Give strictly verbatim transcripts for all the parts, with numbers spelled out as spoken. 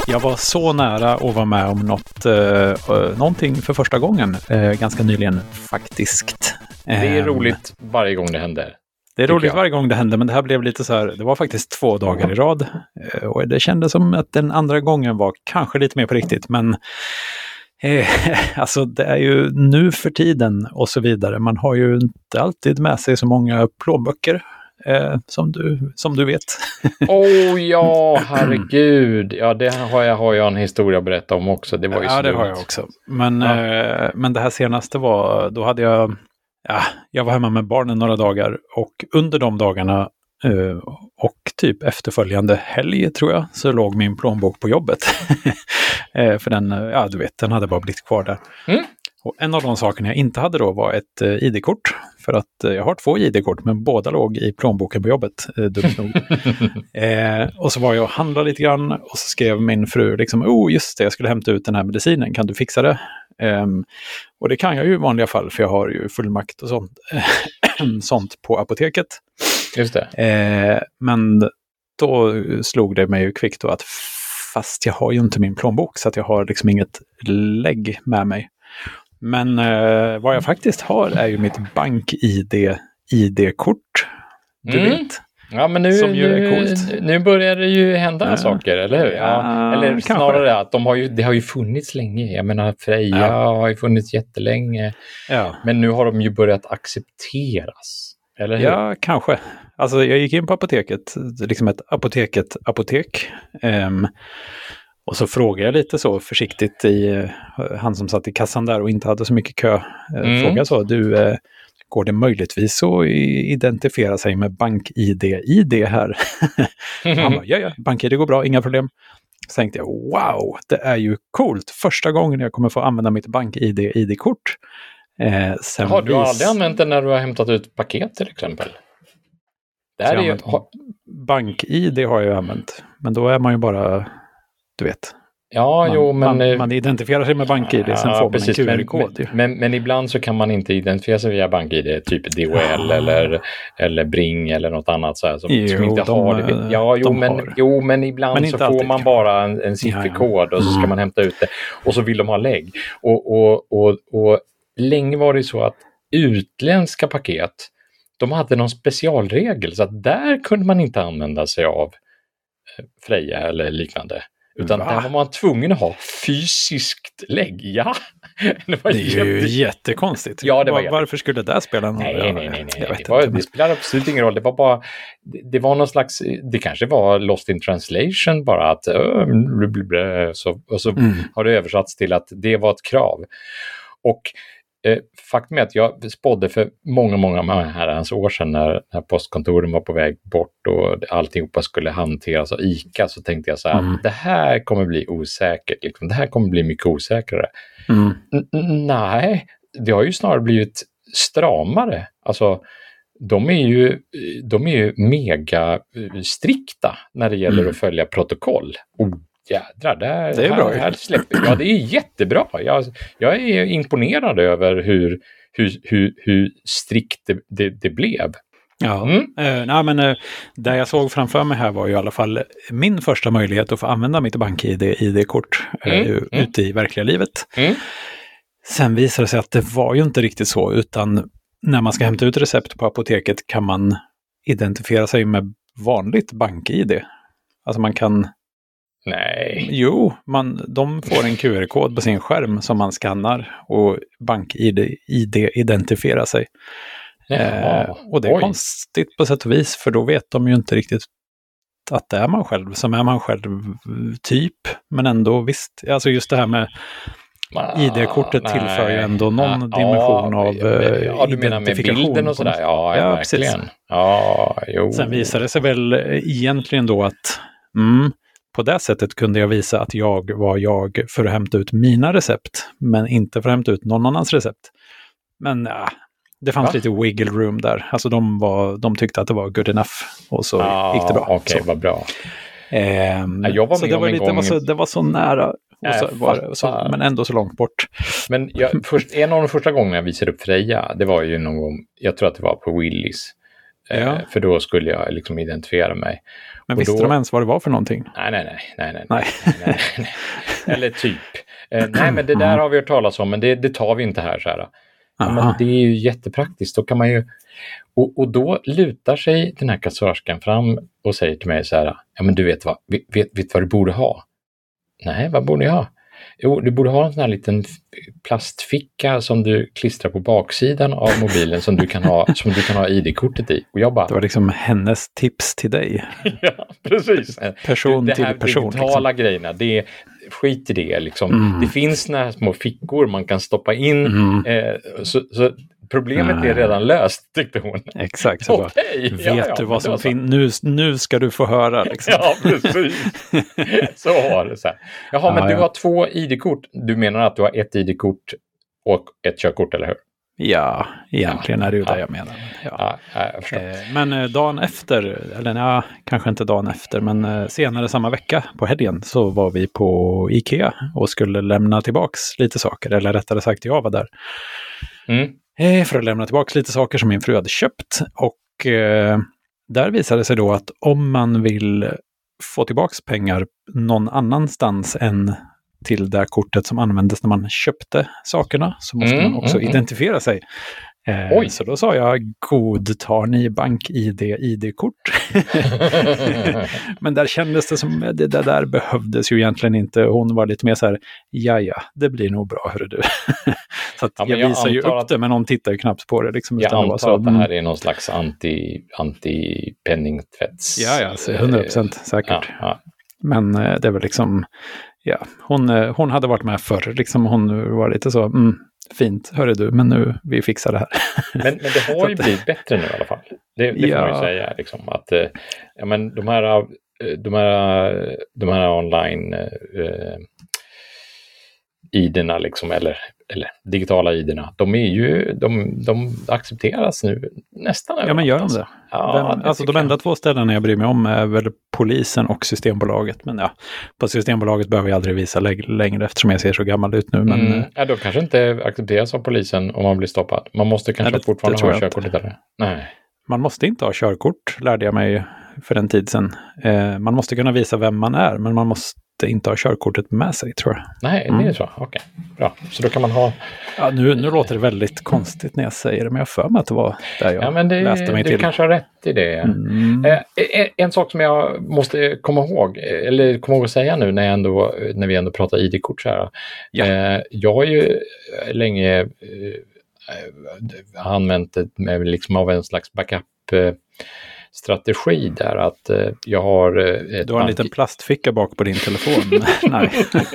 Jag var så nära att vara med om något, uh, någonting för första gången uh, ganska nyligen faktiskt. Det är roligt varje gång det händer. Det är roligt varje gång det händer, men det här blev lite så här, det var faktiskt två dagar i rad. Uh, och det kändes som att den andra gången var kanske lite mer på riktigt, men uh, alltså det är ju nu för tiden och så vidare. Man har ju inte alltid med sig så många plånböcker. Eh, som, du, som du vet. Åh oh, ja, herregud. Ja, det har jag, har jag en historia att berätta om också. Det var ju ja, slut. det har jag också. Men, ja. eh, men det här senaste var, då hade jag, ja, jag var hemma med barnen några dagar och under de dagarna eh, och typ efterföljande helg tror jag, så låg min plånbok på jobbet. eh, för den, ja du vet, den hade bara blivit kvar där. Mm. Och en av de sakerna jag inte hade då var ett eh, I D-kort. För att eh, jag har två I D-kort, men båda låg i plånboken på jobbet. Eh, dumt nog. eh, och så var jag och handlade lite grann. Och så skrev min fru liksom, oh just det, jag skulle hämta ut den här medicinen. Kan du fixa det? Eh, och det kan jag ju i vanliga fall, för jag har ju fullmakt och sånt, sånt på apoteket. Just det. Eh, men då slog det mig ju kvickt då att fast jag har ju inte min plånbok, så att jag har liksom inget lägg med mig. Men eh, vad jag faktiskt har är ju mitt bank-I D, I D-kort. Du mm. vet. Ja, men nu, som ju nu, är coolt. nu börjar det ju hända ja. saker, eller hur? Ja, ja, eller snarare att de har ju, det har ju funnits länge. Jag menar, Freja ja. har ju funnits jättelänge. Ja. Men nu har de ju börjat accepteras. Eller hur? Ja, kanske. Alltså jag gick in på apoteket, liksom ett apoteket apotek. Um, Och så frågade jag lite så försiktigt i han som satt i kassan där och inte hade så mycket kö. Mm. Frågade så, du, eh, går det möjligtvis att identifiera sig med bank-I D I D här? Mm. Han bara, ja, ja, bank-I D går bra, inga problem. Så tänkte jag, wow, det är ju coolt. Första gången jag kommer få använda mitt bank-I D I D-kort. Eh, sen har du vis... aldrig använt det när du har hämtat ut paket till exempel? Det här är ju... bank-I D har jag ju använt. Men då är man ju bara... Du vet. Ja, man, jo, men... Man, man identifierar sig med bank-I D, sen ja, får precis, man en Q R-kod. Men, men, men ibland så kan man inte identifiera sig via bank-I D, typ D H L ja. eller, eller Bring eller något annat så här, som, jo, som inte de, har det. Ja, jo, men, har. jo, men ibland men så får alltid. man bara en, en sifferkod ja, ja. och så ska man hämta ut det. Och så vill de ha lägg. Och, och, och, och länge var det så att utländska paket, de hade någon specialregel så att där kunde man inte använda sig av Freja eller liknande. Utan Va? där var man tvungen att ha fysiskt lägg. Ja. Det, var det är ju jätte... jättekonstigt. Ja, det var Var, varför skulle det där spela någon roll? Nej, nej, nej. nej. Det, var, det spelar absolut ingen roll. Det var bara, det, det var någon slags, det kanske var lost in translation bara att, äh, så, och så mm. har det översatts till att det var ett krav. Och eh, faktum är att jag spådde för många, många herrans år sedan när, när postkontoren var på väg bort och alltihopa skulle hanteras av ICA, så tänkte jag så här, mm. det här kommer bli osäkert, liksom. Det här kommer bli mycket osäkrare. Mm. N- nej, det har ju snarare blivit stramare. Alltså, de är ju, de är ju mega strikta när det gäller mm. att följa protokoll. Oh, jädrar, där, det är här, bra. Här släpper, ja, det är jättebra. Jag, jag är imponerad över hur, hur, hur, hur strikt det, det, det blev. Ja, mm. eh, nej, men eh, det jag såg framför mig här var ju i alla fall min första möjlighet att få använda mitt bank-I D I D-kort eh, mm. ute i verkliga livet. Mm. Sen visade det sig att det var ju inte riktigt så, utan när man ska hämta ut recept på apoteket kan man identifiera sig med vanligt bank-I D. Alltså man kan... Nej. Jo, man, de får en Q R-kod på sin skärm som man skannar och bank-I D I D identifierar sig. Eh, och det är Oj. konstigt på sätt och vis, för då vet de ju inte riktigt att det är man själv. Som är man själv typ, men ändå visst. Alltså just det här med ah, I D-kortet nej. tillför ju ändå någon ah, dimension ah, av eh, ja, du menar med bilden och sådär? Ja, ja, verkligen. Ja, jo. Sen visade det sig väl egentligen då att mm, på det sättet kunde jag visa att jag var jag för att hämta ut mina recept, men inte för att hämta ut någon annans recept. Men ja, det fanns Va? lite wiggle room där. Alltså de, var, de tyckte att det var good enough och så ah, gick det bra. Okej, okay, vad bra. Ehm, jag var med så det var, lite, gång... var så, det var så nära, och så, var, så, men ändå så långt bort. Men jag, först, en av de första gångerna jag visade upp Freja, det var ju någon gång, jag tror att det var på Willys. Ja. Eh, för då skulle jag liksom identifiera mig. Men och visste då... de ens vad det var för någonting? Nej, nej, nej. nej, nej, nej. nej, nej, nej. Eller typ. Eh, nej, men det där mm. har vi hört talas om, men det, det tar vi inte här. Så här. Ja, men det är ju jättepraktiskt. Då kan man ju... Och, och då lutar sig den här kassörskan fram och säger till mig så här, ja men du vet vad, vet, vet vad du borde ha? Nej, vad borde jag ha? Jo, du borde ha en sån här liten plastficka som du klistrar på baksidan av mobilen som du kan ha, som du kan ha I D-kortet i. Och jag bara... Det var liksom hennes tips till dig. Ja, precis. Person det till här person. digitala liksom. grejerna, det är skit i det liksom. Mm. Det finns några små fickor man kan stoppa in. Mm. Eh, så, så problemet Nej. är redan löst, tyckte hon. Exakt. Så okay, vet ja, ja, du vad som finns? Nu, nu ska du få höra. Liksom. Ja, precis. Så har det så här. Jaha, ja, men ja. du har två I D-kort. Du menar att du har ett I D-kort och ett körkort, eller hur? Ja, egentligen ja, är det ju ja. det jag menar. Ja. Ja, jag förstår. Eh, men dagen efter, eller ja, kanske inte dagen efter, men senare samma vecka på helgen så var vi på Ikea och skulle lämna tillbaks lite saker, eller rättare sagt jag var där. Mm. Eh, för att lämna tillbaks lite saker som min fru hade köpt. Och eh, där visade det sig då att om man vill få tillbaks pengar någon annanstans än till det kortet som användes när man köpte sakerna så måste mm, man också mm, identifiera sig. Eh, så då sa jag, godtar ni bank-I D, I D-kort? Men där kändes det som, det, det där behövdes ju egentligen inte. Hon var lite mer så här, ja ja, det blir nog bra, hörru du. Så att ja, jag, jag visar ju upp att, det, men hon tittar ju knappt på det. Liksom, jag antar så, att det här är någon slags anti, anti-penningtvätts... Ja, ja, hundra procent säkert. Ja, ja. Men eh, det var liksom, ja, hon, eh, hon hade varit med förr. Liksom, hon var lite så, mm, fint, hörru du, men nu, vi fixar det här. Men, men det har ju blivit bättre nu i alla fall. Det, det ja. får man ju säga, liksom, att eh, ja, men de här, de här, de här online eh, I D-erna, liksom, eller, eller digitala I D-erna, de är ju, de, de accepteras nu nästan överallt. Ja, men gör de det? Ja, Vem, alltså de enda jag. två ställena jag bryr mig om är väl polisen och Systembolaget. Men ja, på Systembolaget behöver jag aldrig visa lä- längre eftersom jag ser så gammal ut nu. Men, mm, ja, då kanske inte accepteras av polisen om man blir stoppad. Man måste kanske nej, det, fortfarande det ha körkortet där. Nej. Man måste inte ha körkort, lärde jag mig för en tid sedan. Eh, man måste kunna visa vem man är, men man måste inte ha körkortet med sig, tror jag. Nej, det är mm. så. Okej, okay. Bra. Så då kan man ha... Ja, nu, nu låter det väldigt konstigt när jag säger det, men jag för mig att det var där jag ja, men det, läste mig du till. Du kanske har rätt i det. Mm. Eh, en, en sak som jag måste komma ihåg, eller komma ihåg att säga nu när, jag ändå, när vi ändå pratar I D-kort så här. Ja. Eh, jag har ju länge eh, använt det med liksom av en slags backup eh, strategi där att eh, jag har... Eh, du har en bank... liten plastficka bak på din telefon. Nej.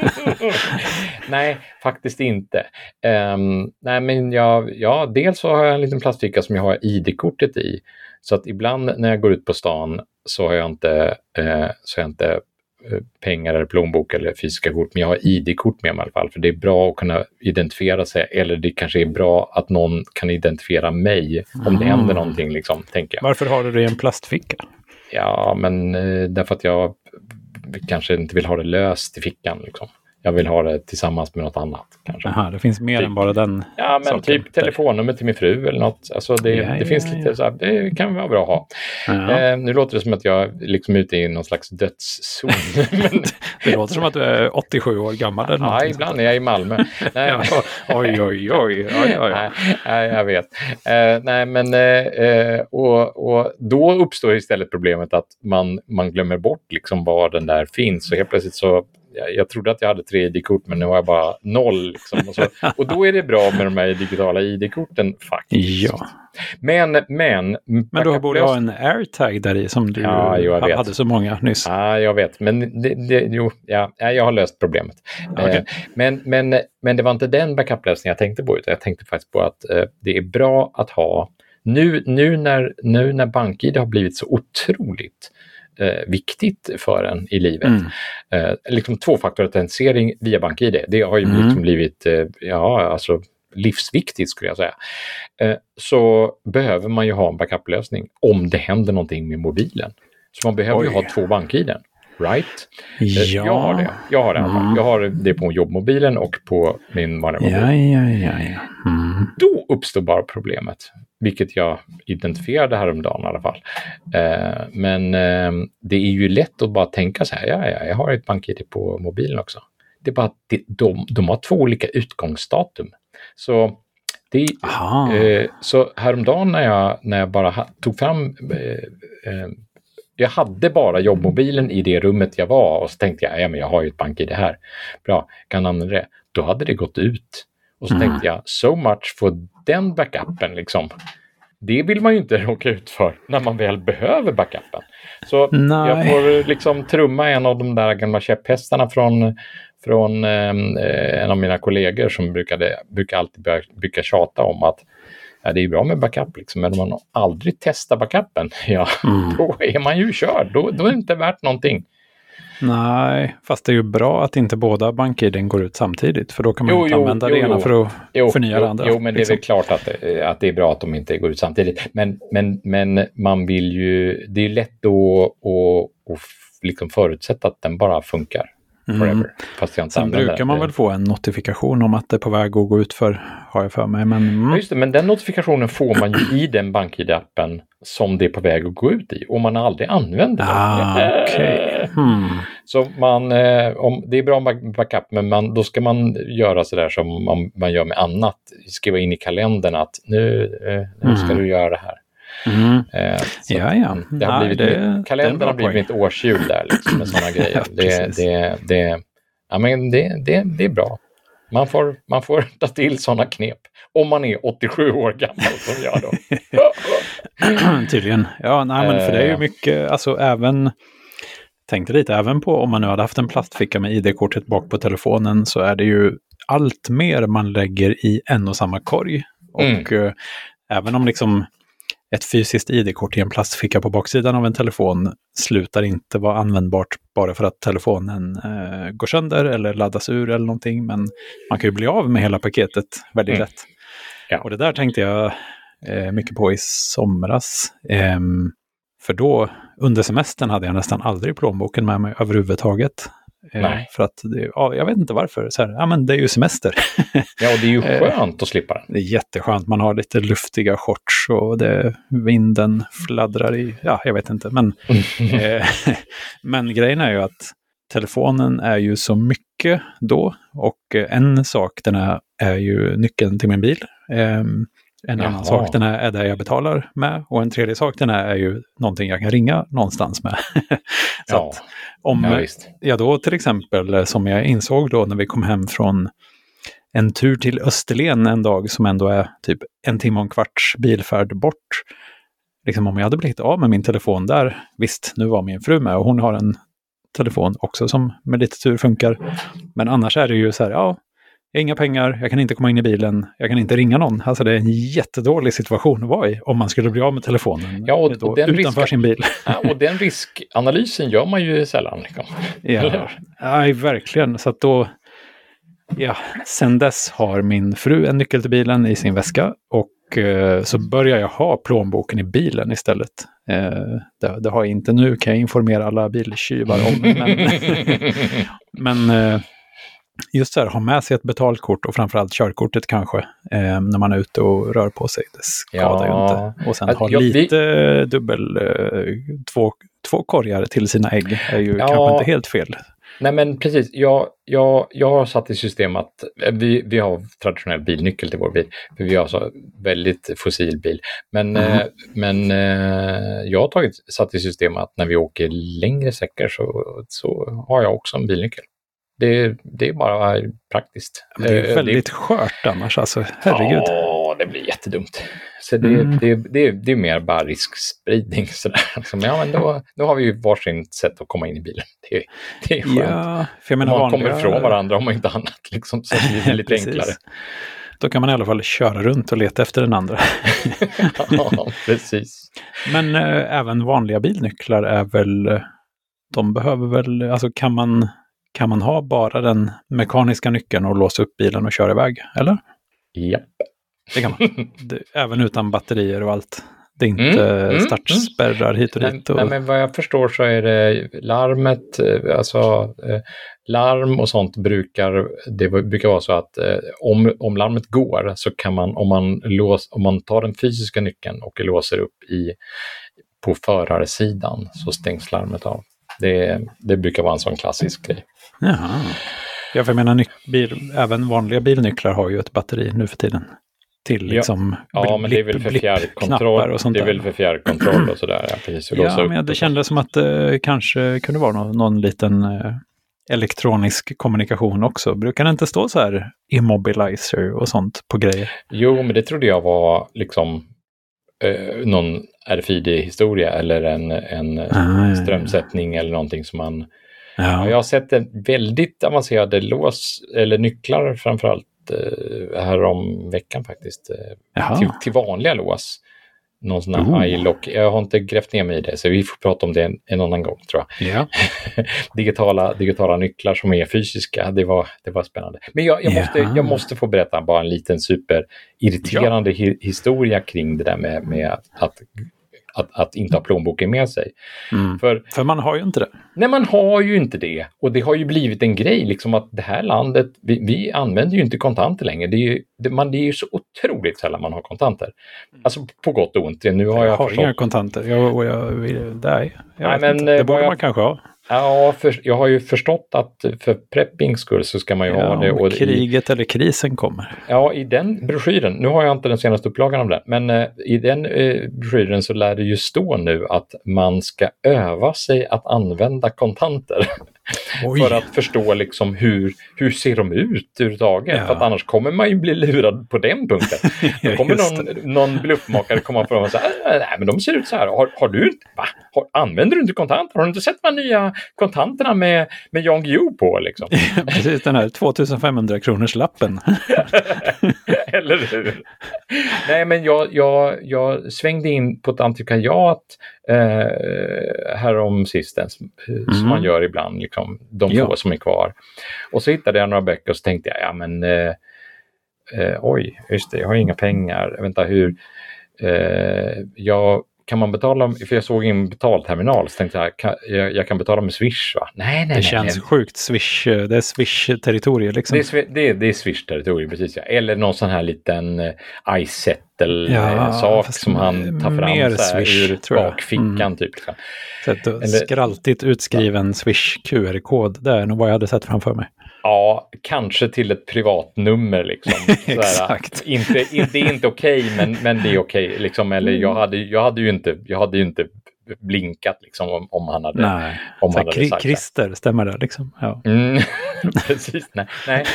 Nej, faktiskt inte. Um, nej, men jag, ja, dels så har jag en liten plastficka som jag har I D-kortet i. Så att ibland när jag går ut på stan så har jag inte, eh, så har jag inte eh, pengar eller plånbok eller fysiska kort, men jag har I D-kort med mig i alla fall. För det är bra att kunna identifiera sig, eller det kanske är bra att någon kan identifiera mig om mm. det händer någonting, liksom, tänker jag. Varför har du det i en plastficka? Ja, men eh, därför att jag kanske inte vill ha det löst i fickan, liksom. Jag vill ha det tillsammans med något annat, kanske. Aha, det finns mer typ, än bara den ja, men saken. Typ telefonnummer till min fru eller något. Alltså det, ja, det ja, finns ja. lite så här, det kan vara bra att ha. Ja. Eh, nu låter det som att jag liksom är ute i någon slags dödszon. men... Det låter som att du är åttiosju år gammal. Eller ja, ibland är jag i Malmö. Nej, ja, oj, oj, oj. oj, oj. Nej, nej, jag vet. Eh, nej, men eh, och, och då uppstår istället problemet att man, man glömmer bort liksom var den där finns. Så helt plötsligt så Jag, jag trodde att jag hade tre I D-kort, men nu har jag bara noll. Liksom. Och, så, och då är det bra med de här digitala I D-korten faktiskt. Ja. Men, men... Men du borde ha en AirTag där i som du ja, jo, hade vet. så många nyss. Ja, jag vet. Men det, det, jo, ja, jag har löst problemet. Okay. Eh, men, men, men det var inte den backup-lösningen jag tänkte på, utan jag tänkte faktiskt på att eh, det är bra att ha... Nu, nu, när, nu när BankID har blivit så otroligt Eh, viktigt för en i livet. Mm. Eh, liksom tvåfaktorautentisering via BankID. Det har ju mm. liksom blivit eh, ja, alltså livsviktigt, skulle jag säga. Eh, så behöver man ju ha en backup-lösning om det händer någonting med mobilen. Så man behöver Oj. ju ha två BankID. Right? Ja. Eh, jag har det. Jag har det, mm. jag har det på jobbmobilen och på min vanliga mobil. Ja, ja, ja, ja. Mm. Då uppstår bara problemet. vilket jag identifierade häromdagen i alla fall. Eh, men eh, det är ju lätt att bara tänka så här, ja, ja, jag har ett BankID på mobilen också. Det är bara att det, de, de har två olika utgångsdatum. Så, det, eh, så häromdagen när jag, när jag bara ha, tog fram... Eh, eh, jag hade bara jobbmobilen i det rummet jag var och så tänkte jag, ja men jag har ju ett BankID här. Bra, kan använda det. Då hade det gått ut. Och så mm. tänkte jag, so much för den backupen liksom. Det vill man ju inte råka ut för när man väl behöver backupen. Så Nej. jag får liksom trumma en av de där gamla käpphästarna från, från eh, en av mina kollegor som brukade, brukar alltid brukar tjata om att ja, det är bra med backup liksom, men om man aldrig testar backupen, ja, mm. då är man ju körd. Då, då är det inte värt någonting. Nej, fast det är ju bra att inte båda BankIDen går ut samtidigt, för då kan man jo, inte jo, använda jo, det ena jo. för att jo, förnya jo, det andra. Jo, men liksom. det är väl klart att, att det är bra att de inte går ut samtidigt. Men, men, men man vill ju, det är lätt då att, att liksom förutsätta att den bara funkar. Forever, mm. fast jag inte Sen brukar det. man väl få en notifikation om att det är på väg att gå ut för, har jag för mig. Men, mm. ja, just det, men den notifikationen får man ju i den BankID-appen som det är på väg att gå ut i. Och man aldrig använder den. Ah, okay. hmm. Så man, eh, om, det är bra med backup, men man, då ska man göra sådär som man, man gör med annat. Skriva in i kalendern att nu, eh, nu ska mm. du göra det här. Mm. Eh, ja, ja. Det har blivit, det, kalendern har blivit ett årshjul där liksom, med sådana grejer. ja, det, det, det, ja, men det, det, det är bra. Man får, man får ta till sådana knep. Om man är åttiosju år gammal som jag då. Tydligen. Ja, nej, men för det är ju mycket, alltså även, tänkte lite, även på om man nu hade haft en plastficka med I D-kortet bak på telefonen så är det ju allt mer man lägger i en och samma korg. Och mm. eh, även om liksom ett fysiskt I D-kort i en plastficka på baksidan av en telefon slutar inte vara användbart bara för att telefonen eh, går sönder eller laddas ur eller någonting. Men man kan ju bli av med hela paketet väldigt mm. lätt. Ja. Och det där tänkte jag eh, mycket på i somras. Eh, för då, under semestern hade jag nästan aldrig plånboken med mig överhuvudtaget. Nej. För att, det, ja, jag vet inte varför. Så här, ja, men det är ju semester. Ja, och det är ju skönt att slippa den. Det är jätteskönt. Man har lite luftiga shorts och det, vinden fladdrar i, ja, jag vet inte. Men, eh, men grejen är ju att telefonen är ju så mycket då. Och en sak, den är, är ju nyckeln till min bil. Eh, En Jaha. annan sak den är, är det jag betalar med. Och en tredje sak den är, är ju någonting jag kan ringa någonstans med. Så ja. att om ja, jag då till exempel, som jag insåg då när vi kom hem från en tur till Österlen en dag som ändå är typ en timme och en kvarts bilfärd bort. Liksom om jag hade blivit av med min telefon där, visst, nu var min fru med och hon har en telefon också som med lite tur funkar. Men annars är det ju så här, ja, jag har inga pengar, jag kan inte komma in i bilen, jag kan inte ringa någon. Alltså det är en jättedålig situation att vara i om man skulle bli av med telefonen ja, och, och den utanför risk, sin bil. Ja, och den riskanalysen gör man ju sällan. Liksom. Ja, ja, verkligen. Så att då, ja, sen dess har min fru en nyckel till bilen i sin väska och eh, så börjar jag ha plånboken i bilen istället. Eh, det, det har jag inte nu, kan jag informera alla biltjuvar om. Men, men eh, just så här, ha med sig ett betalkort och framförallt körkortet kanske eh, när man är ute och rör på sig. Det skadar ja. ju inte. Och sen att, ha ja, lite vi... dubbel, eh, två, två korgar till sina ägg är ju ja. kanske inte helt fel. Nej men precis, jag, jag, jag har satt i system att vi, vi har traditionell bilnyckel till vår bil. För vi har så väldigt fossil bil. Men, mm. eh, men eh, jag har tagit, satt i system att när vi åker längre sträckor så, så har jag också en bilnyckel. Det, det är bara praktiskt. Men det är väldigt det, skört annars, alltså. Herregud. Ja, det blir jättedumt. Så det, mm. det, det, det är mer bara riskspridning. Sådär. Liksom, ja, men då, då har vi ju varsin sätt att komma in i bilen. Det, det är skönt. Ja, för jag menar, man vanliga... kommer ifrån varandra om man inte annat. Liksom, så det blir lite enklare. Då kan man i alla fall köra runt och leta efter den andra. Ja, precis. Men äh, även vanliga bilnycklar är väl... De behöver väl... Alltså kan man... Kan man ha bara den mekaniska nyckeln och låsa upp bilen och köra iväg, eller? Japp. Det kan man. Det, även utan batterier och allt. Det är inte Mm, mm, startspärrar hit och Nej, dit. Och... nej, men vad jag förstår så är det larmet, eh, alltså eh, larm och sånt brukar, det brukar vara så att eh, om, om larmet går så kan man, om man, lås, om man tar den fysiska nyckeln och låser upp i, på förarsidan så stängs larmet av. Det, det brukar vara en sån klassisk grej. Jaha. Ja, för jag menar, nyc- bil, även vanliga bilnycklar har ju ett batteri nu för tiden. Till liksom ja, ja, men det är väl för fjärrkontroll och sånt. Det är väl för fjärrkontroll och sådär. Ja, precis, och ja, men det kändes som att det eh, kanske kunde vara någon, någon liten eh, elektronisk kommunikation också. Brukar det inte stå så här immobilizer och sånt på grejer? Jo, men det trodde jag var liksom eh, någon R F I D-historia eller en, en ah, strömsättning ja, ja. eller någonting som man... Ja. Ja, jag har sett en väldigt avancerade lås eller nycklar framförallt här om veckan faktiskt till, till vanliga lås. Någon sån här oh. iLock. Jag har inte grävt ner mig i det så vi får prata om det en, en annan gång tror jag. Yeah. digitala, digitala nycklar som är fysiska. Det var, det var spännande. Men jag, jag, yeah. måste, jag måste få berätta bara en liten superirriterande ja. hi- historia kring det där med, med att Att, att inte ha plånboken med sig. Mm. För, För man har ju inte det. Nej, man har ju inte det. Och det har ju blivit en grej liksom att det här landet, vi, vi använder ju inte kontanter längre. Det är ju, det, man, det är ju så otroligt sällan man har kontanter. Alltså på gott och ont. Nu har jag, jag har förstått... inga kontanter. Jag, och jag, nej, jag nej, men, det borde jag... man kanske ha. Ja, för, jag har ju förstått att för preppings skull så ska man ju ja, ha det. Och kriget i, eller krisen kommer. Ja, i den broschyren, nu har jag inte den senaste upplagan av den, men uh, i den uh, broschyren så lär det ju stå nu att man ska öva sig att använda kontanter. För att förstå liksom hur, hur ser de ut överhuvudtaget. Ja. För att annars kommer man ju bli lurad på den punkten. Då kommer någon, någon bluffmakare komma fram och säga nej men de ser ut så här. Har, har du inte, va? Har, använder du inte kontanter? Har du inte sett de nya kontanterna med, med Jan Guillou på liksom? Precis, den här tvåtusenfemhundra kronors lappen. Eller hur? Nej men jag, jag, jag svängde in på ett antikvariat eh, härom sistens mm. som man gör ibland liksom, de ja. få som är kvar. Och så hittade jag några böcker och så tänkte jag, ja men eh, eh, oj, just det, jag har inga pengar. Vänta, hur eh, jag kan man betala, för jag såg en betalterminal så tänkte jag, kan, jag, jag kan betala med Swish va? Nej, nej, det nej. känns nej. sjukt Swish, det är Swish-territorier liksom. Det är, det är, det är Swish-territorier, precis ja. Eller någon sån här liten uh, iSettle-sak ja, som han tar fram så här, Swish, ur bakfickan mm. typ. Liksom. Så ett Eller, skraltigt utskriven ja. Swish-Q R-kod, det är nog vad jag hade sett framför mig. Ja, kanske till ett privatnummer liksom. Exakt. Inte, inte, det är inte okej, okay, men, men det är okej. Okay, liksom. Eller jag hade, jag hade ju inte, jag hade ju inte blinkat liksom, om, om han hade, nej. Om han hade kri- sagt Christer, det. Stämmer det liksom? Ja. Mm, precis, nej. nej.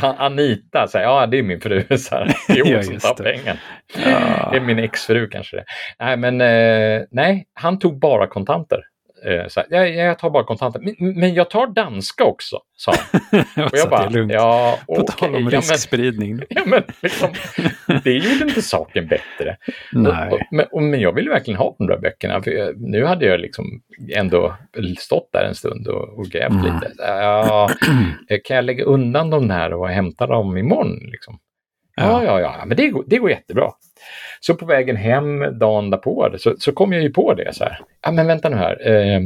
Anita, så här, ja det är min fru, så här, det är hon ja, som tar pengen. Ja. Det är min exfru kanske det. Nej, men eh, nej, han tog bara kontanter. Så här, jag, jag tar bara kontanter. Men, men jag tar danska också, sa han. Och jag bara, ja, på okay, tal om riskspridning. Ja, men liksom, det gjorde inte saken bättre. Nej. Och, och, men, och, men jag ville verkligen ha de där böckerna. För jag, nu hade jag liksom ändå stått där en stund och, och grävt mm. lite. Ja, kan jag lägga undan dem här och hämta dem imorgon? Liksom? Ja, ja, ja, men det går, det går jättebra. Så på vägen hem dagen därpå så, så kom jag ju på det så här. Ja men vänta nu här. Eh,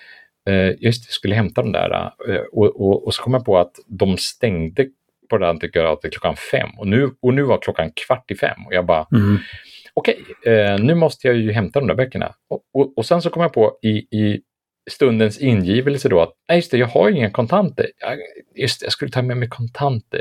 eh, just det, jag skulle hämta dem där. Eh, och, och, och så kom jag på att de stängde på det antikatet klockan fem. Och nu, och nu var klockan kvart i fem. Och jag bara, mm. okej, okay, eh, nu måste jag ju hämta de där böckerna. Och, och, och sen så kom jag på i, i stundens ingivelse då att, nej just det, jag har inga kontanter. Jag, just det, jag skulle ta med mig kontanter.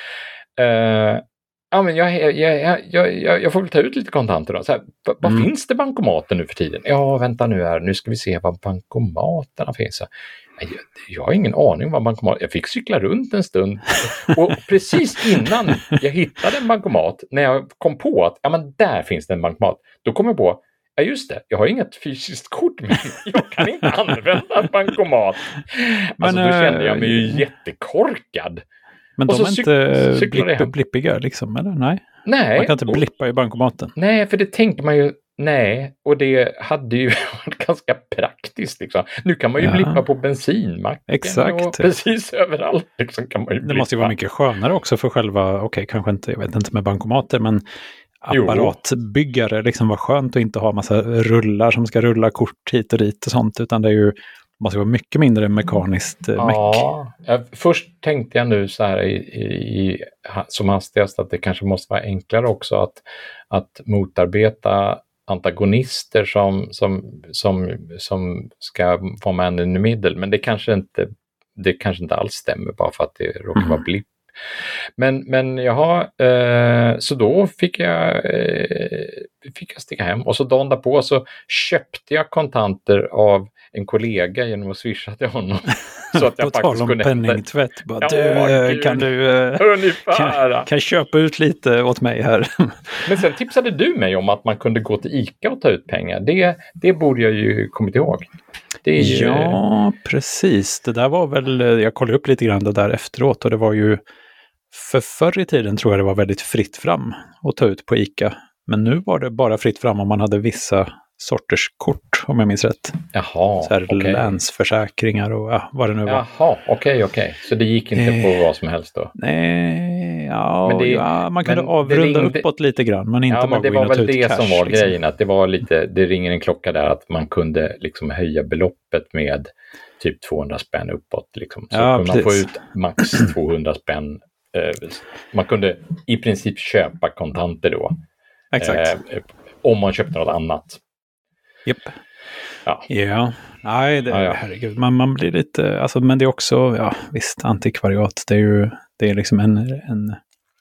Ja. Eh, Ja, men jag, jag, jag, jag, jag får väl ta ut lite kontanter då. Så här, v- vad mm. finns det bankomater nu för tiden? Ja, vänta nu här. Nu ska vi se vad bankomaterna finns. Jag, jag har ingen aning vad bankomat. Jag fick cykla runt en stund. Och precis innan jag hittade en bankomat, när jag kom på att ja, men där finns det en bankomat. Då kom jag på, ja just det, jag har inget fysiskt kort men jag kan inte använda en bankomat. Alltså men, då kände jag mig ju jättekorkad. Men och de är inte blipp, blippiga liksom, eller? Nej. Nej. Man kan inte blippa i bankomaten. Nej, för det tänker man ju, nej. Och det hade ju varit ganska praktiskt liksom. Nu kan man ju ja. blippa på bensinmacken. Exakt. Och precis överallt liksom kan man ju blippa. Det måste ju vara mycket skönare också för själva, okej, okay, kanske inte, jag vet inte med bankomater, men apparatbyggare. Liksom var skönt att inte ha massa rullar som ska rulla kort hit och dit och sånt, utan det är ju man ska vara mycket mindre mekaniskt ja, meck. Ja, först tänkte jag nu så här i, i, som hastigast att det kanske måste vara enklare också att, att motarbeta antagonister som, som, som, som ska vara man in the middle, men det kanske inte, det kanske inte alls stämmer bara för att det råkar mm. vara blipp. Men, men jaha, eh, så då fick jag, eh, fick jag sticka hem och så dagen därpå så köpte jag kontanter av en kollega genom att swisha till honom. Så att jag på faktiskt tal om penningtvätt. Bara, ja, du, gud. Kan du kan, kan jag köpa ut lite åt mig här? Men sen tipsade du mig om att man kunde gå till ICA och ta ut pengar. Det, det borde jag ju kommit ihåg. Det är ju... Ja, precis. Det där var väl, jag kollade upp lite grann det där efteråt och det var ju för förr i tiden tror jag det var väldigt fritt fram att ta ut på ICA. Men nu var det bara fritt fram om man hade vissa sorters kort, om jag minns rätt. Jaha, så här okay. länsförsäkringar och ja, vad det nu var. Jaha, okej, okay, okej. Okay. Så det gick inte eh, på vad som helst då? Nej, ja, men det, ja man kunde avrunda ringde, uppåt lite grann, men inte ja, bara men det gå in var och ta väl ut det cash, som var liksom. grejen, att det var lite, det ringer en klocka där att man kunde liksom höja beloppet med typ tvåhundra spänn uppåt. Liksom. Så ja, kunde man få ut max tvåhundra spänn. Eh, man kunde i princip köpa kontanter då. Exakt. Eh, om man köpte något annat. Japp. Ja. Ja, nej, det, ja, ja. herregud, man, man blir lite, alltså, men det är också, ja visst, antikvariat, det är ju, det är liksom en, en,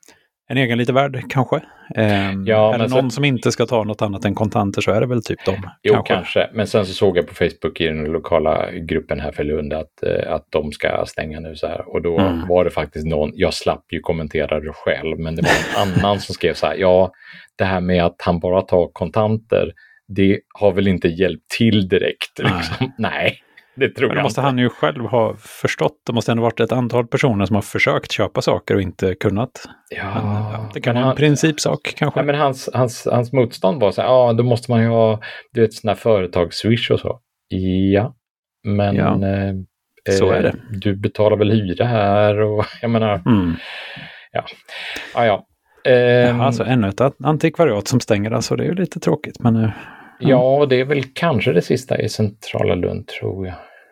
en egen lite värld kanske. Um, ja, är det någon sen, som inte ska ta något annat än kontanter så är det väl typ dem. Jo, kanske. kanske, men sen så såg jag på Facebook i den lokala gruppen här för Lund att, att de ska stänga nu så här, och då mm. var det faktiskt någon, jag slapp ju kommentera det själv, men det var en annan som skrev så här, ja, det här med att han bara tar kontanter, det har väl inte hjälpt till direkt. Liksom. Nej. Nej, det tror men jag måste inte. han ju själv ha förstått. Det måste ändå varit ett antal personer som har försökt köpa saker och inte kunnat. Ja, men, ja det kan vara han, en principsak kanske. Ja, men hans, hans, hans motstånd var så här, ja, då måste man ju ha, du vet, sådana här företagsswish och så. Ja, men ja, eh, så är det. Du betalar väl hyra här och jag menar, mm. ja, ja, ja. Ja, alltså ännu ett antikvariat som stänger, alltså det är ju lite tråkigt. Men, ja. ja, det är väl kanske det sista i centrala Lund, tror jag.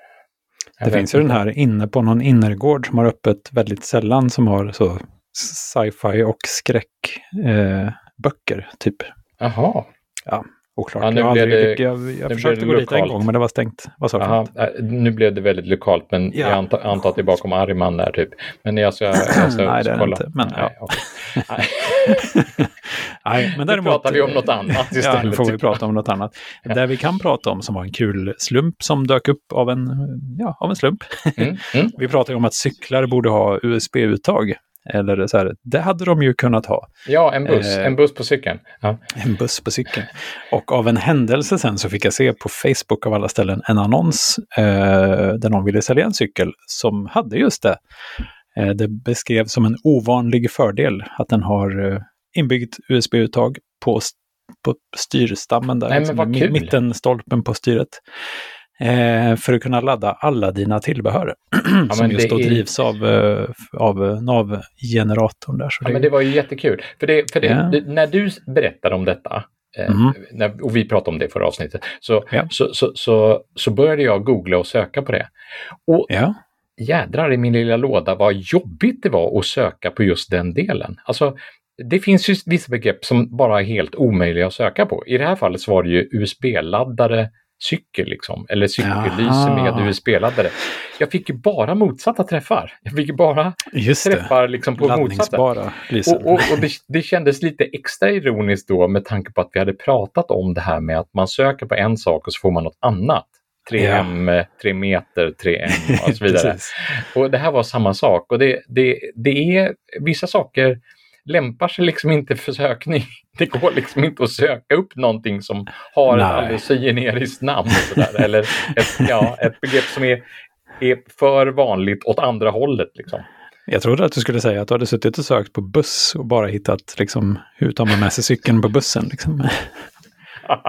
jag det finns ju den här inne på någon innergård som har öppet väldigt sällan, som har så sci-fi och skräckböcker, eh, typ. Jaha. Ja, oklart. Ja, nu jag blev det, jag, jag försökte gå dit en gång, men det var stängt. Vad sa Aha, nu blev det väldigt lokalt, men ja. jag antar, antar att det är bakom Ariman där typ. Men jag ska, jag ska Nej, det är kolla. inte. Men, Nej, ja. okay. Nej, men däremot, nu pratar vi om något annat istället. Ja, nu får vi prata om något annat. Ja. Det vi kan prata om som var en kul slump som dök upp av en, ja, av en slump. Mm, mm. Vi pratade om att cyklar borde ha U S B-uttag. Eller så här, det hade de ju kunnat ha. Ja, en buss, eh, en buss på cykeln. Ja. En buss på cykeln. Och av en händelse sen så fick jag se på Facebook av alla ställen en annons eh, där någon ville sälja en cykel som hade just det. Eh, det beskrevs som en ovanlig fördel att den har eh, inbyggt U S B-uttag på, på styrstammen där. Nej, liksom, men vad kul. Mittenstolpen på styret. Eh, för att kunna ladda alla dina tillbehör ja, som just då är... drivs av, uh, av nav-generatorn där. Så ja, det... men det var ju jättekul. För, det, för det, ja. det, när du berättade om detta, eh, mm. när, och vi pratade om det förra avsnittet, så, ja. så, så, så, så började jag googla och söka på det. Och ja. jädrar i min lilla låda vad jobbigt det var att söka på just den delen. Alltså, det finns ju vissa begrepp som bara är helt omöjliga att söka på. I det här fallet så var det ju U S B-laddare cykel liksom, eller cykellyse med U S B-laddare. Jag fick ju bara motsatta träffar. Jag fick ju bara Just träffar liksom på motsatta. Och, och, och det, det kändes lite extra ironiskt då med tanke på att vi hade pratat om det här med att man söker på en sak och så får man något annat. tre M, ja. tre meter, tre M och så vidare. Och det här var samma sak. Och det, det, det är vissa saker lämpar sig liksom inte för sökning. Det går liksom inte att söka upp någonting som har Nej. ett alldeles generiskt namn. Så där. Eller ett, ja, ett begrepp som är, är för vanligt åt andra hållet. Liksom. Jag trodde att du skulle säga att du hade suttit och sökt på buss och bara hittat liksom, hur tar man med sig cykeln på bussen. Liksom.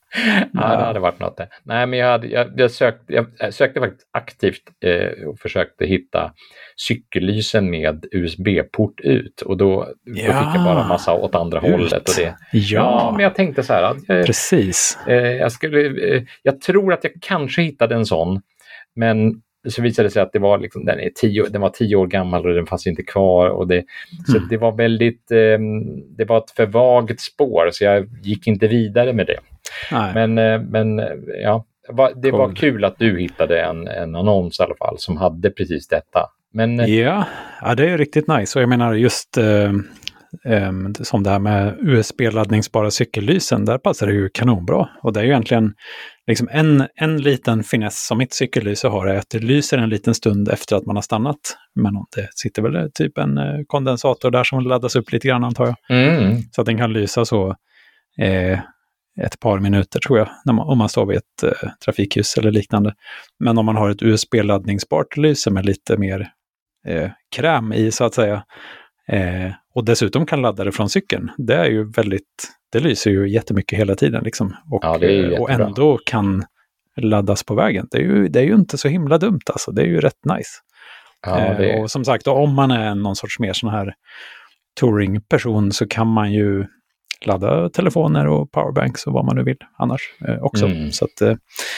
Ja, det hade varit något det. Nej, men jag, hade, jag, jag, sökte, jag sökte faktiskt aktivt eh, och försökte hitta cykellysen med U S B-port ut. Och då, Ja, då fick jag bara massa åt andra ut. hållet. Och det, Ja. ja, men jag tänkte så här. Att, eh, Precis. Eh, jag, skulle, eh, jag tror att jag kanske hittade en sån. Men så visade det sig att det var liksom, den, är tio, den var tio år gammal och den fanns inte kvar. Och det, mm. Så det var väldigt, eh, det var ett för vagt spår, så jag gick inte vidare med det. Nej. Men, eh, men ja, det cool. var kul att du hittade en, en annons i alla fall som hade precis detta. Men, ja, ja, det är riktigt nice. Och jag menar just eh, eh, som det här med U S B-laddningsbara cykellysen, där passar det ju kanonbra. Och det är ju egentligen liksom en, en liten finess som mitt cykellyse har, är att det lyser en liten stund efter att man har stannat. Men det sitter väl typ en eh, kondensator där som laddas upp lite grann, antar jag. Mm. Så att den kan lysa så eh, ett par minuter, tror jag, när man, om man står vid ett eh, trafikljus eller liknande. Men om man har ett U S B-laddningsbart lyse med lite mer eh, kräm i, så att säga, eh, och dessutom kan ladda det från cykeln, det är ju väldigt, det lyser ju jättemycket hela tiden liksom. Och, ja, det är ju och ändå kan laddas på vägen. Det är, ju, det är ju inte så himla dumt alltså, det är ju rätt nice. Ja, det är... eh, och som sagt, om man är någon sorts mer sån här touring-person, så kan man ju ladda telefoner och powerbanks och vad man nu vill annars eh, också. Mm. Så att eh,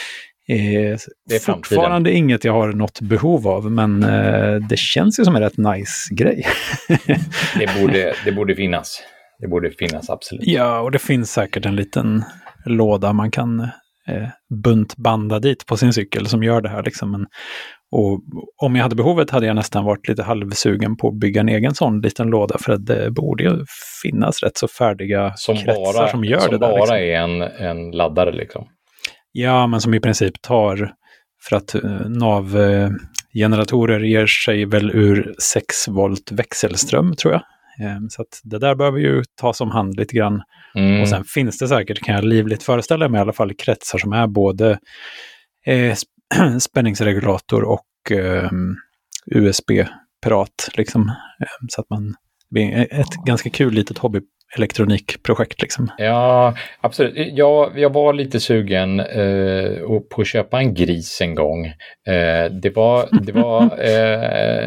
eh, det är fortfarande inget jag har något behov av, men eh, det känns ju som en rätt nice grej. det, borde, det borde finnas. Det borde finnas, absolut. Ja, och det finns säkert en liten låda man kan eh, buntbanda dit på sin cykel som gör det här liksom. Men, och om jag hade behovet hade jag nästan varit lite halvsugen på att bygga en egen sån liten låda, för att det borde ju finnas rätt så färdiga som kretsar bara, som gör som det där. Som bara liksom. är en, en laddare liksom. Ja, men som i princip tar, för att uh, nav-generatorer ger sig väl ur sex volt växelström, tror jag. Um, så att det där behöver ju tas om hand lite grann. Mm. Och sen finns det säkert, kan jag livligt föreställa mig i alla fall, kretsar som är både eh, spänningsregulator och eh, U S B-pirat. Liksom. Um, så att man, det är ett ganska kul litet hobby elektronikprojekt liksom. Ja, absolut. Jag, jag var lite sugen eh, på att köpa en gris en gång. Eh, det var, det var eh,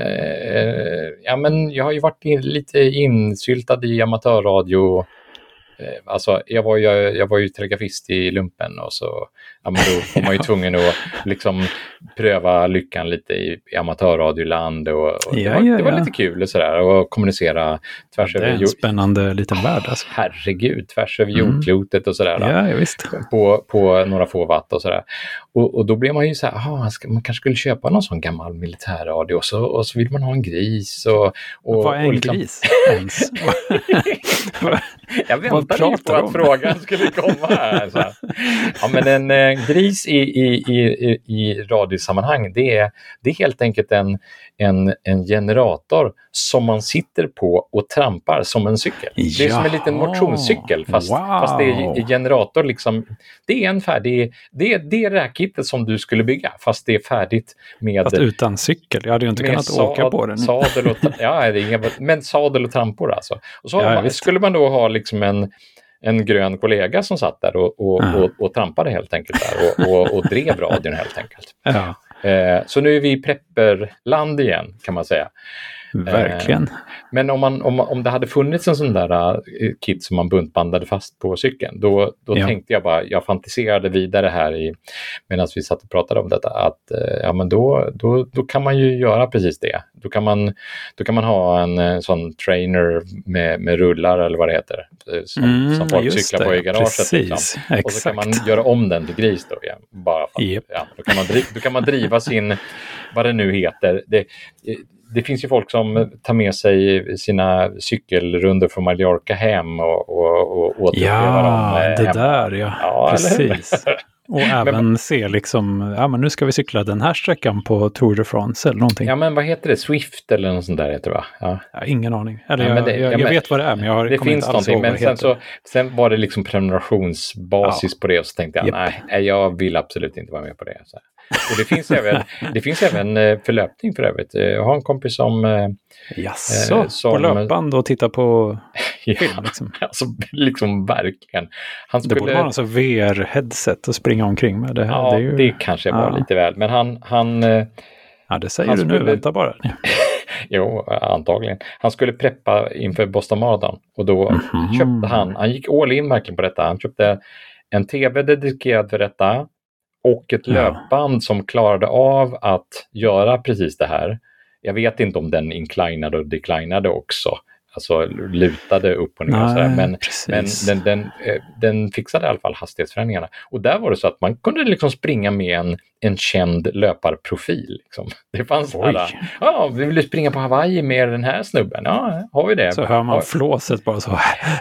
eh, ja, men jag har ju varit in, lite insyltad i amatörradio. Eh, alltså, jag var ju, jag var ju telegrafist i lumpen, och så ja, men då var man ju tvungen att liksom pröva lyckan lite i, i amatörradioland, och, och ja, det, var, ja, det var ja. lite kul och sådär, och kommunicera tvärs över... Det är en jord... spännande liten värld alltså. Herregud, tvärs över jordklotet och sådär. Ja, ja, visst. På, på några få watt och sådär. Och, och då blev man ju så här, aha, ska, man kanske skulle köpa någon sån gammal militärradio, och så, och så vill man ha en gris. Och, och, vad är en och liksom... gris ens? Jag väntade ju på att frågan skulle komma här. Så här. Ja, men en eh, gris i, i, i, i radiosammanhang, det är, det är helt enkelt en, en, en generator som man sitter på och trampar som en cykel. Ja. Det är som en liten motionscykel, fast, wow. fast det är generator liksom. Det är en färdig, det är det räckittet som du skulle bygga, fast det är färdigt med... Fast utan cykel, jag hade ju inte kunnat sad, åka på den. Sadel och, ja, det är inga, men sadel och trampor alltså. Och så ja, man, skulle man då ha liksom en en grön kollega som satt där och, och, ja. och, och trampade helt enkelt där och, och, och drev radion helt enkelt. Ja. Eh, så nu är vi i prepperland igen, kan man säga. Verkligen. Eh, men om, man, om, om det hade funnits en sån där uh, kit som man buntbandade fast på cykeln, då, då ja. tänkte jag bara, jag fantiserade vidare här i, medan vi satt och pratade om detta, att uh, ja, men då, då, då kan man ju göra precis det. Då kan man, då kan man ha en uh, sån trainer med, med rullar eller vad det heter, som, mm, som folk cyklar det. på i garaget. Liksom. Och så kan man göra om den till gris då igen. Bara för, yep. ja, då, kan man driva, då kan man driva sin, vad det nu heter, det Det finns ju folk som tar med sig sina cykelrunder från Mallorca hem och, och, och återuppleva dem. Ja, det där ja, ja precis. Och även men, se liksom, ja men nu ska vi cykla den här sträckan på Tour de France eller någonting. Ja men vad heter det? Swift eller något sånt där heter det va? Ja. Ja, ingen aning. Eller ja, jag, det, jag, ja, jag men, vet vad det är, men jag har det kommer finns inte alls någonting. ihåg Men sen, så, sen var det liksom prenumerationsbasis ja. på det, och så tänkte jag, yep. nej jag vill absolut inte vara med på det. Så. Och det finns även, det finns även förlöpning för övrigt. Jag har en kompis som... Jaså, som, på löpband och titta på film. Liksom. Alltså, liksom verkligen. Han skulle... Det borde vara alltså V R-headset att springa omkring med. Det, här, ja, det, är ju... det kanske var ja. lite väl. Men han... han ja, det säger han du skulle... nu. Vänta bara. Jo, antagligen. Han skulle preppa inför Boston Marathon. Och då mm-hmm. köpte han... Han gick all in verkligen på detta. Han köpte en tv dedikerad för detta. Och ett ja. löpband som klarade av att göra precis det här. Jag vet inte om den inclinade och declinade också. Alltså lutade upp och ner. Nej, och sådär. Men, men den, den, den fixade i alla fall hastighetsförändringarna. Och där var det så att man kunde liksom springa med en, en känd löparprofil. Liksom. Det fanns här, ja, vi ville springa på Hawaii med den här snubben. Ja, har vi det? Så hör man har... flåset bara så.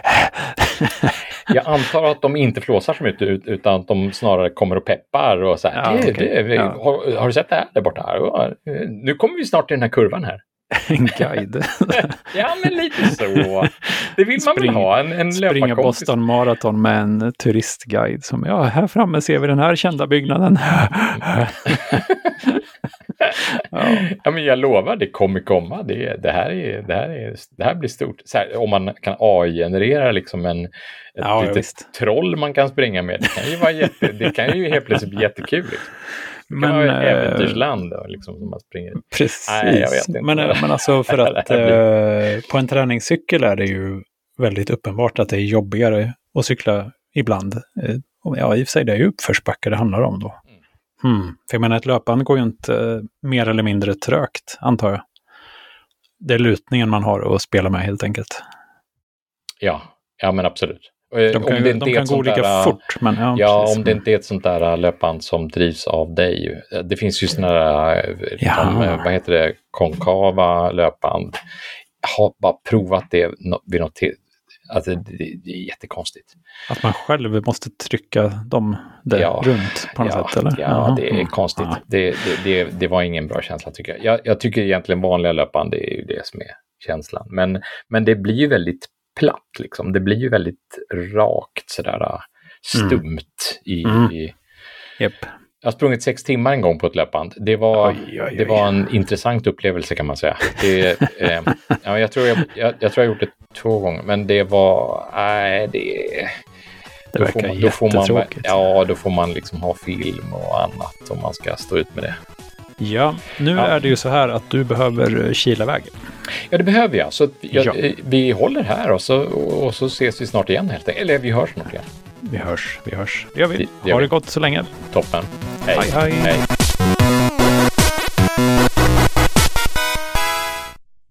Jag antar att de inte flåsar så mycket utan att de snarare kommer och peppar och så här. Ja, det, okay. det, ja. har, har du sett det här där borta? Nu kommer vi snart till den här kurvan här. En guide. Ja, men lite så. Det vill man Spring, väl ha. En, en springa Boston Marathon med en turistguide som, ja, här framme ser vi den här kända byggnaden. ja. ja, men jag lovar, det kommer komma. Det, det, här, är, det, här, är, det här blir stort. Så här, om man kan A I-generera liksom en, ett ja, litet visst. troll man kan springa med. Det kan ju, vara jätte, det kan ju helt plötsligt bli jättekul. Liksom. Det kan men, vara ett äventyrsland då, liksom, som man springer. Precis. Nej, jag vet inte. Men, men alltså för att eh, på en träningscykel är det ju väldigt uppenbart att det är jobbigare att cykla ibland. Eh, ja, i och för sig det är ju uppförsbacke det handlar om då. Mm. Hmm. För jag menar, ett löpband går ju inte eh, mer eller mindre trögt, antar jag. Det är lutningen man har att spela med helt enkelt. Ja, ja men absolut. De kan, om det inte de kan gå olika där, fort. Men, ja, ja precis. Om det inte är ett sånt där löpband som drivs av dig. Det finns ju såna där, ja. de, vad heter det, konkava löpband. Jag har bara provat det vid något till. Alltså, det, det är jättekonstigt. Att man själv måste trycka dem där ja, runt på något ja, sätt, eller? Ja, Aha. det är konstigt. Ja. Det, det, det, det var ingen bra känsla, tycker jag. jag. Jag tycker egentligen vanliga löpband, det är ju det som är känslan. Men, men det blir ju väldigt platt, liksom. Det blir ju väldigt rakt, sådär stumt mm. i... Mm. i yep. Jag har sprungit sex timmar en gång på ett löpband. Det var, oj, oj, oj. Det var en intressant upplevelse, kan man säga. Det, eh, ja, jag, tror jag, jag, jag tror jag har gjort det två gånger, men det var... Nej, det... Det verkar får man, jättetråkigt. Ja, då får man liksom ha film och annat om man ska stå ut med det. Ja, nu ja. är det ju så här att du behöver kila iväg. Ja, det behöver jag. Så jag, ja. vi håller här och så, och så ses vi snart igen helt enkelt. Eller vi hörs snart igen. Vi hörs, vi hörs. Det gör vi. Det, det ha vi. det gott så länge. Toppen. Hej, hej. hej. hej.